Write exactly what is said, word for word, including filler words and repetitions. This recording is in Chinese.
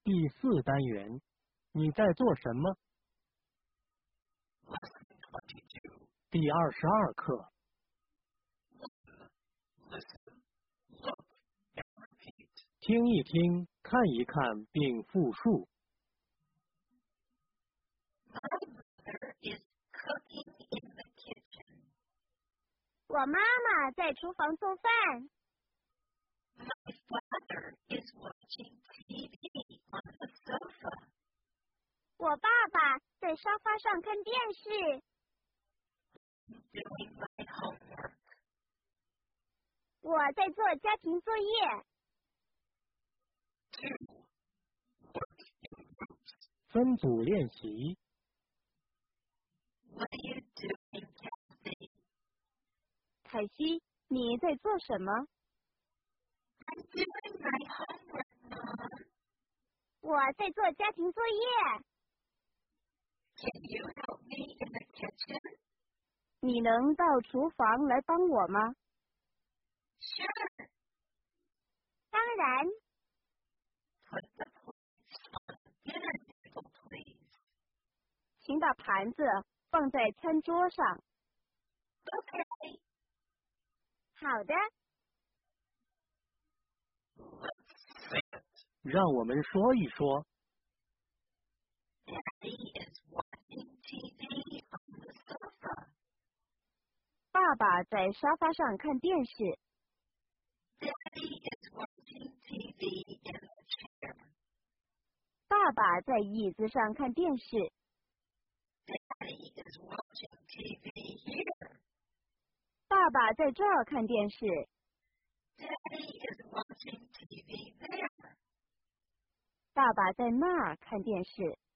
第四单元，你在做什么？第二十二课。听一听，看一看，并复述。 我妈妈在厨房做饭。我爸爸在沙发上看电视。我在做家庭作业。 分组练习。 凯西，你在做什么？我在做家庭作业。你能到厨房来帮我吗？当然。请把盘子放在餐桌上。好的。 让我们说一说。 爸爸在沙发上看电视。爸爸在椅子上看电视。爸爸在这儿看电视。爸爸在那儿看电视。